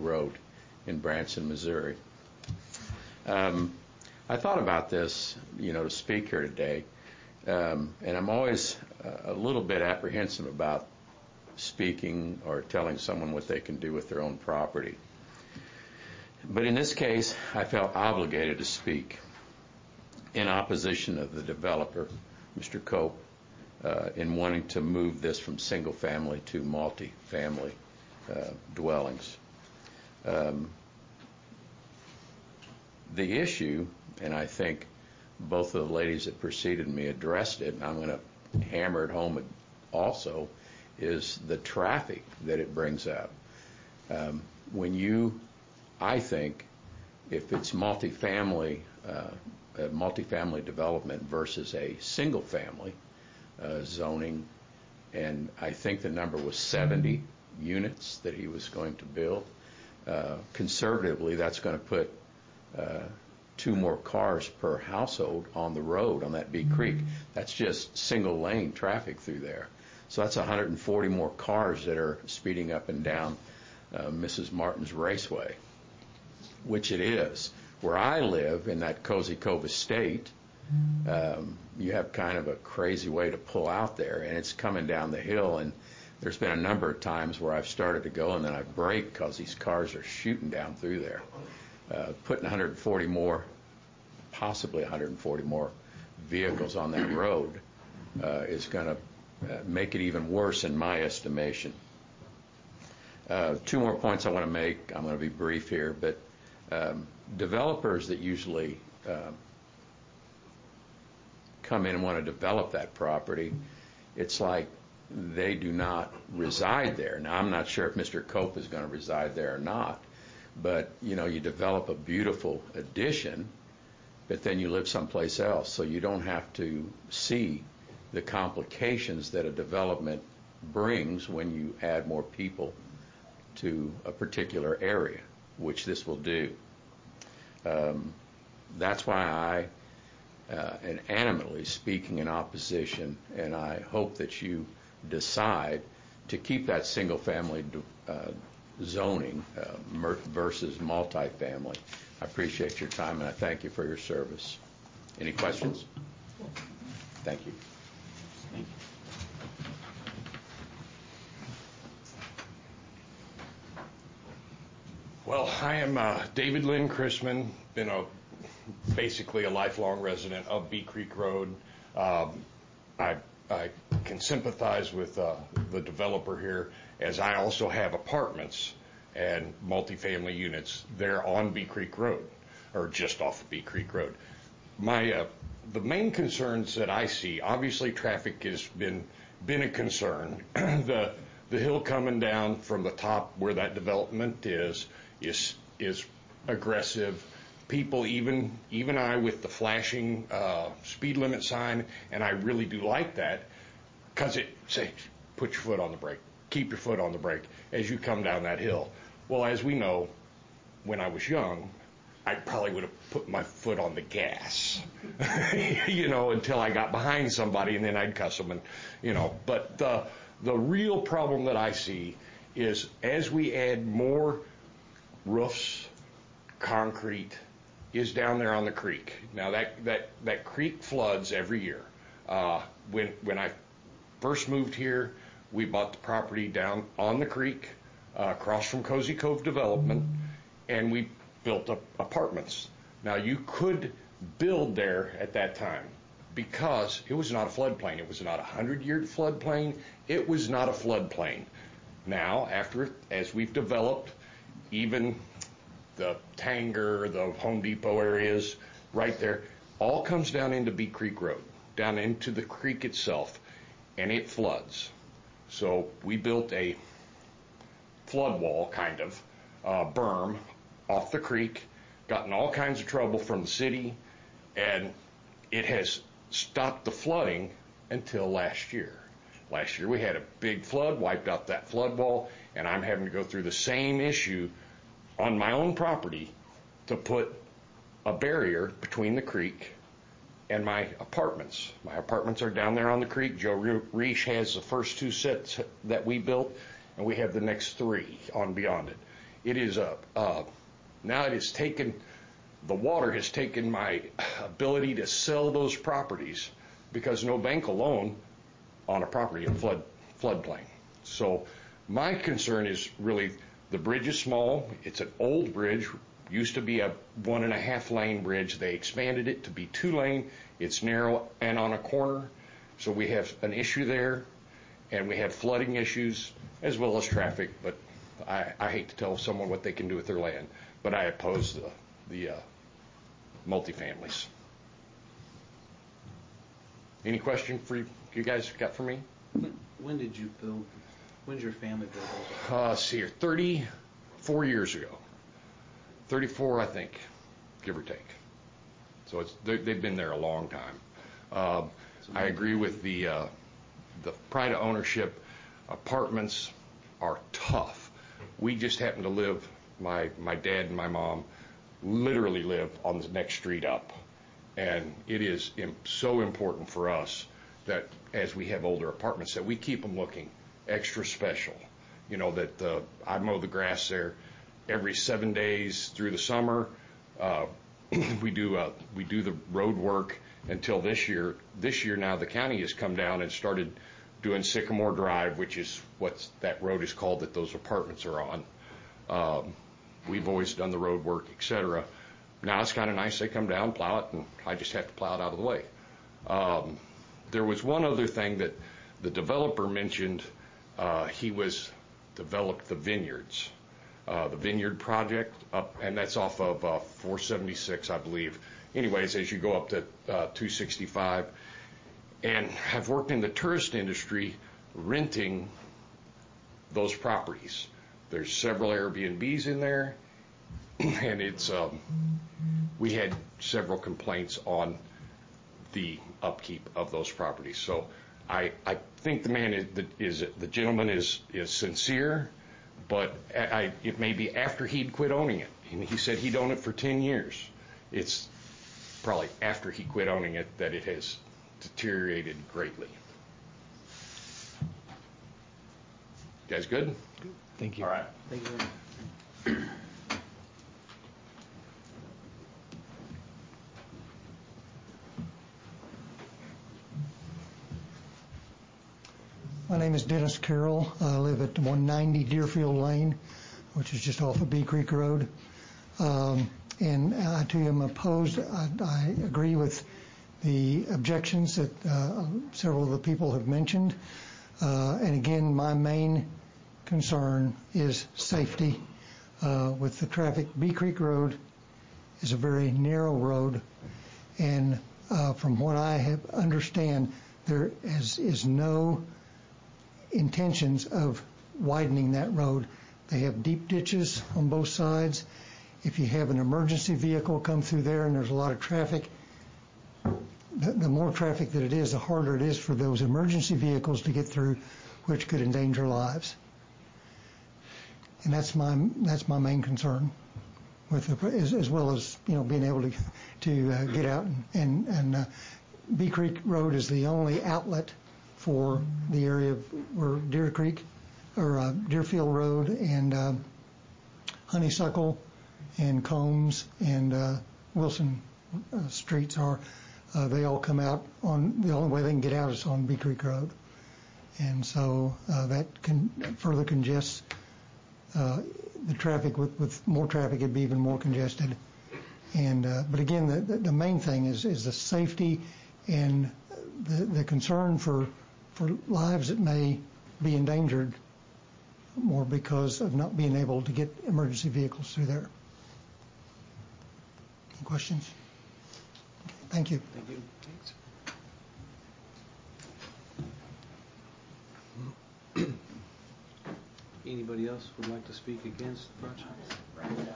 Road in Branson, Missouri. I thought about this, to speak here today, and I'm always a little bit apprehensive about speaking or telling someone what they can do with their own property. But in this case, I felt obligated to speak in opposition of the developer, Mr. Cope, in wanting to move this from single family to multi-family dwellings. The issue, and I think both of the ladies that preceded me addressed it, and I'm going to hammer it home also, is the traffic that it brings up. I think if it's multifamily development versus a single family zoning, and I think the number was 70 units that he was going to build, conservatively that's going to put 2 more cars per household on the road on that Bee Creek. That's just single lane traffic through there. So that's 140 more cars that are speeding up and down Mrs. Martin's Raceway, which it is. Where I live in that Cozy Cove estate, you have kind of a crazy way to pull out there, and it's coming down the hill, and there's been a number of times where I've started to go and then I brake because these cars are shooting down through there. Putting 140 more, possibly 140 more vehicles on that road is going to make it even worse in my estimation. 2 more points I want to make. I'm going to be brief here, but developers that usually come in and want to develop that property, it's like they do not reside there. Now, I'm not sure if Mr. Cope is going to reside there or not, but you develop a beautiful addition, but then you live someplace else, so you don't have to see the complications that a development brings when you add more people to a particular area, which this will do. That's why I am animately speaking in opposition, and I hope that you decide to keep that single-family zoning versus multifamily. I appreciate your time, and I thank you for your service. Any questions? Thank you. Well, I am David Lynn Chrisman, been basically a lifelong resident of Bee Creek Road. I can sympathize with the developer here, as I also have apartments and multifamily units there on Bee Creek Road, or just off of Bee Creek Road. The main concerns that I see, obviously traffic has been a concern. The hill coming down from the top where that development is aggressive. People, even I with the flashing speed limit sign, and I really do like that, because it says, put your foot on the brake, keep your foot on the brake as you come down that hill. Well, as we know, when I was young, I probably would have put my foot on the gas, until I got behind somebody, and then I'd cuss them, and, but the real problem that I see is as we add more roofs, concrete, is down there on the creek. Now that creek floods every year. When I first moved here, we bought the property down on the creek, across from Cozy Cove Development, and we built up apartments. Now you could build there at that time because it was not a floodplain. It was not a 100-year floodplain. It was not a floodplain. Now, as we've developed, even the Tanger, the Home Depot areas, right there, all comes down into Bee Creek Road, down into the creek itself, and it floods. So we built a flood wall, kind of, berm off the creek, gotten all kinds of trouble from the city, and it has stopped the flooding until last year. Last year we had a big flood, wiped out that flood wall, and I'm having to go through the same issue on my own property to put a barrier between the creek and my apartments. My apartments are down there on the creek. Joe Reish has the first 2 sets that we built, and we have the next 3 on beyond it. it is now it has taken, the water has taken my ability to sell those properties, because no bank will loan on a property in floodplain. So my concern is really, the bridge is small. It's an old bridge. Used to be a 1.5 lane bridge. They expanded it to be 2 lane. It's narrow and on a corner. So we have an issue there, and we have flooding issues as well as traffic. But I hate to tell someone what they can do with their land, but I oppose the multifamilies. Any question for you guys got for me? When did you build? When did your family build those? See here, 34 years ago. 34, I think, give or take. So they've been there a long time. I agree with the pride of ownership. Apartments are tough. We just happen to live, my dad and my mom literally live on the next street up. And it is so important for us that as we have older apartments, that we keep them looking extra special. You know, that I mow the grass there every 7 days through the summer. We do the road work until this year. This year now the county has come down and started doing Sycamore Drive, which is what that road is called that those apartments are on. We've always done the road work, etc. Now it's kind of nice. They come down, plow it, and I just have to plow it out of the way. There was one other thing that the developer mentioned. He developed the vineyards, the vineyard project up, and that's off of 476, I believe. Anyways, as you go up to 265, and I've worked in the tourist industry renting those properties. There's several Airbnbs in there, and it's we had several complaints on the upkeep of those properties. So I think the gentleman is sincere, but it may be after he'd quit owning it. And he said he'd owned it for 10 years. It's probably after he quit owning it that it has deteriorated greatly. You guys good? Thank you. All right. Thank you. My name is Dennis Carroll. I live at 190 Deerfield Lane, which is just off of Bee Creek Road. And I too am opposed. I agree with the objections that several of the people have mentioned. And again, my main concern is safety. With the traffic, Bee Creek Road is a very narrow road, and from what I have understand, there is no intentions of widening that road. They have deep ditches on both sides. If you have an emergency vehicle come through there and there's a lot of traffic, the more traffic that it is, the harder it is for those emergency vehicles to get through, which could endanger lives. And that's my main concern, with as well as being able to get out and Bee Creek Road is the only outlet for the area where Deer Creek or Deerfield Road and Honeysuckle and Combs and Wilson streets are. They all come out on, the only way they can get out is on Bee Creek Road. And so that can further congest the traffic. With more traffic, it'd be even more congested. And but again, the main thing is the safety and the concern for lives that may be endangered more because of not being able to get emergency vehicles through there. Any questions? Thank you. Thank you. Thanks. Anybody else would like to speak against the project?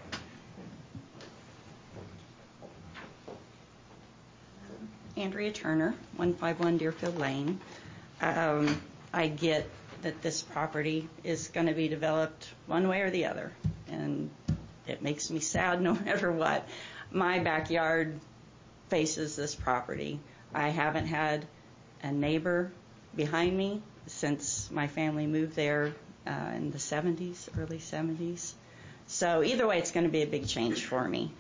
Andrea Turner, 151 Deerfield Lane. I get that this property is going to be developed one way or the other, and it makes me sad no matter what. My backyard faces this property. I haven't had a neighbor behind me since my family moved there in the 70s, early 70s. So either way, it's going to be a big change for me.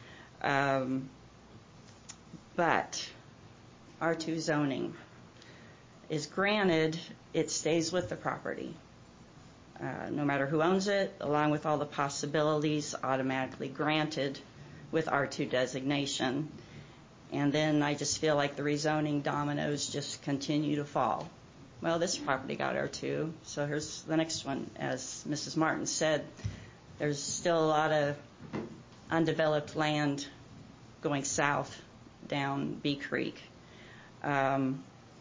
But R2 zoning is granted, it stays with the property. No matter who owns it, along with all the possibilities automatically granted with R2 designation. And then I just feel like the rezoning dominoes just continue to fall. Well, this property got R2, so here's the next one. As Mrs. Martin said, there's still a lot of undeveloped land going south down Bee Creek. We're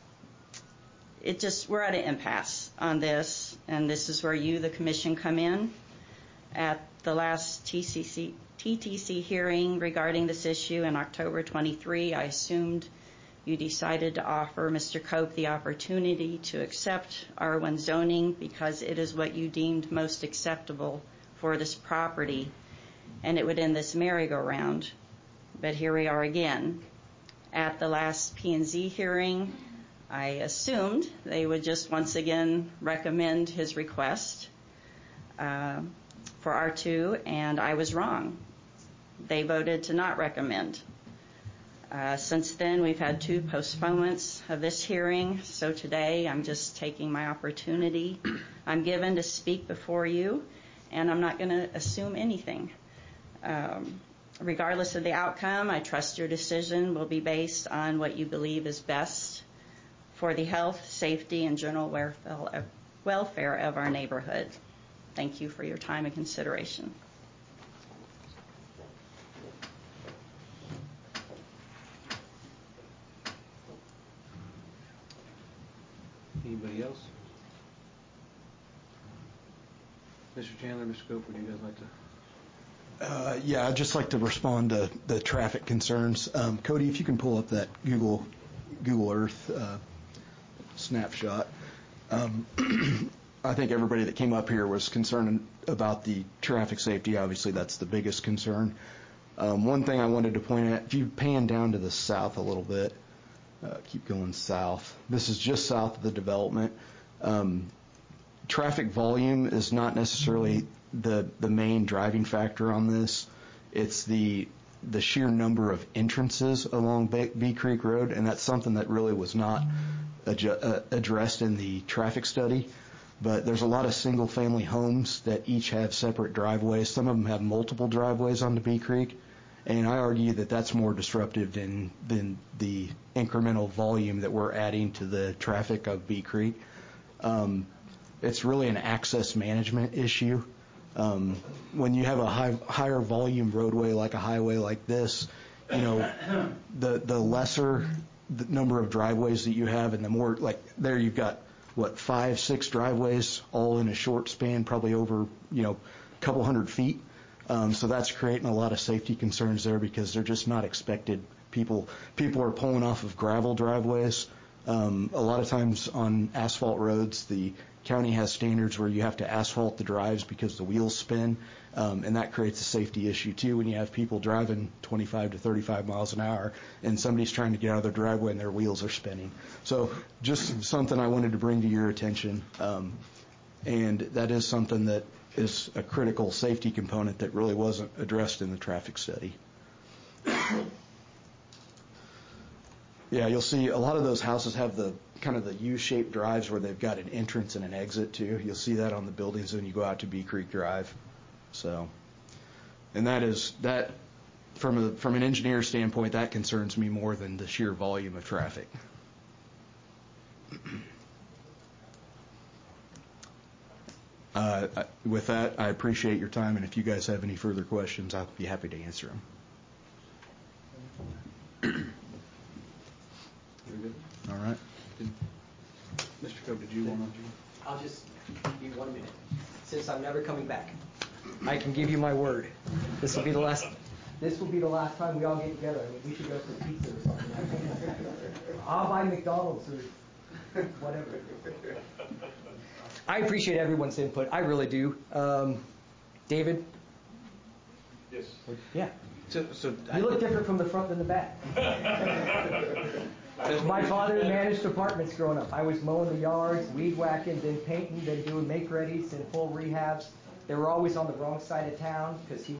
at an impasse on this, and this is where you, the commission, come in. At the last TTC hearing regarding this issue in October 23, I assumed you decided to offer Mr. Cope the opportunity to accept R1 zoning because it is what you deemed most acceptable for this property, and it would end this merry-go-round. But here we are again. At the last P&Z hearing, I assumed they would just once again recommend his request for R2, and I was wrong. They voted to not recommend. Since then, we've had 2 postponements of this hearing, so today I'm just taking my opportunity I'm given to speak before you, and I'm not going to assume anything. Regardless of the outcome, I trust your decision will be based on what you believe is best for the health, safety, and general welfare of our neighborhood. Thank you for your time and consideration. Anybody else? Mr. Chandler, Mr. Cope, would you guys like to? Yeah, I'd just like to respond to the traffic concerns. Cody, if you can pull up that Google Earth snapshot. I think everybody that came up here was concerned about the traffic safety. Obviously, that's the biggest concern. One thing I wanted to point out, if you pan down to the south a little bit, keep going south. This is just south of the development. Traffic volume is not necessarily the main driving factor on this. It's the sheer number of entrances along Bee Creek Road, and that's something that really was not addressed in the traffic study. But there's a lot of single-family homes that each have separate driveways. Some of them have multiple driveways onto Bee Creek, and I argue that that's more disruptive than the incremental volume that we're adding to the traffic of Bee Creek. It's really an access management issue. When you have a higher volume roadway like a highway like this, the lesser the number of driveways that you have, and the more, like there you've got 5-6 driveways all in a short span, probably over a couple hundred feet. So that's creating a lot of safety concerns there because they're just not expected. People are pulling off of gravel driveways. A lot of times on asphalt roads, the county has standards where you have to asphalt the drives because the wheels spin, and that creates a safety issue too when you have people driving 25 to 35 miles an hour and somebody's trying to get out of their driveway and their wheels are spinning. So just something I wanted to bring to your attention, and that is something that is a critical safety component that really wasn't addressed in the traffic study. Yeah, you'll see a lot of those houses have the kind of the U-shaped drives where they've got an entrance and an exit too. You'll see that on the buildings when you go out to Bee Creek Drive. So, and that from an engineer standpoint, that concerns me more than the sheer volume of traffic. With that, I appreciate your time, and if you guys have any further questions, I'll be happy to answer them. Very good. All right. Mr. Cope, did you want to? I'll just give you 1 minute. Since I'm never coming back, I can give you my word. This will be the last time we all get together. I mean, we should go for pizza or something. I'll buy McDonald's or whatever. I appreciate everyone's input. I really do. David? Yes. Yeah. So You look different from the front than the back. My father managed apartments growing up. I was mowing the yards, weed whacking, then painting, then doing make-readies and full rehabs. They were always on the wrong side of town because he